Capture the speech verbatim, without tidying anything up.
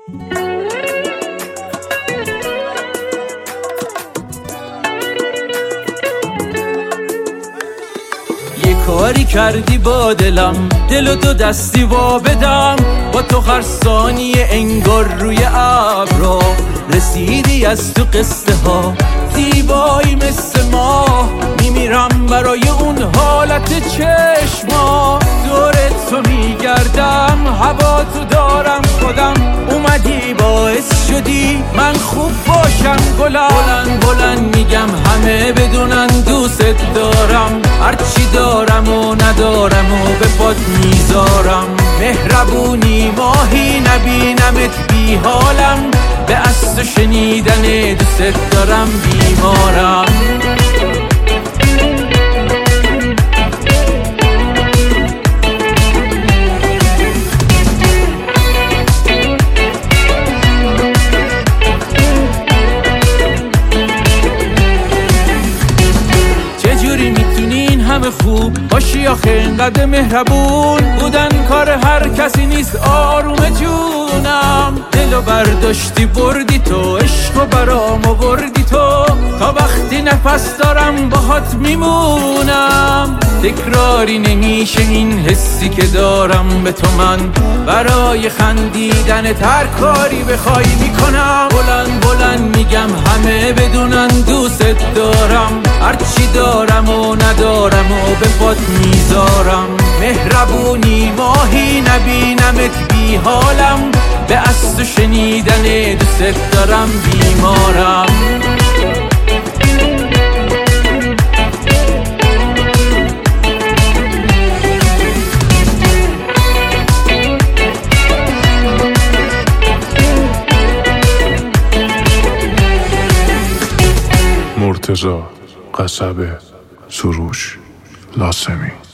کاری کردی با دلم، دل و دو دستی وا بدم، با تو هر ثانیه انگار روی ابرا رسیدی از تو قصه ها، زیبایی مثل ماه، میمیرم برای اون حالت چشما، دور تو میگردم، هوا تو دارم خودم، اومدی باعث شدی من خوب باشم گلم، بلند بلند میگم همه بدونن دوست دارم، هرچی دارم و ندارم و به پات میذارم، مهربونی ماهی نبینمت بی حالم، به از تو شنیدن دوست دارم بیمارم. همه خوب باشی آخه اینقدر مهربون بودن کار هر کسی نیست آروم جونم، دلو برداشتی بردی تو، عشقو برام آوردی تو، تا وقتی نفس دارم باهات میمونم، تکراری نمیشه این حسی که دارم به تو من، برای خندیدن هر کاری بخوای میکنم، بلند بلند میگم همه بدونن دوست دارم، هرچی دارم و ندارم و به پات میذارم، مهربونی ماهی نبینمت بی حالم، به از تو شنیدن دوست دارم بیمارم. مرتضی قصبه سروش لاسمی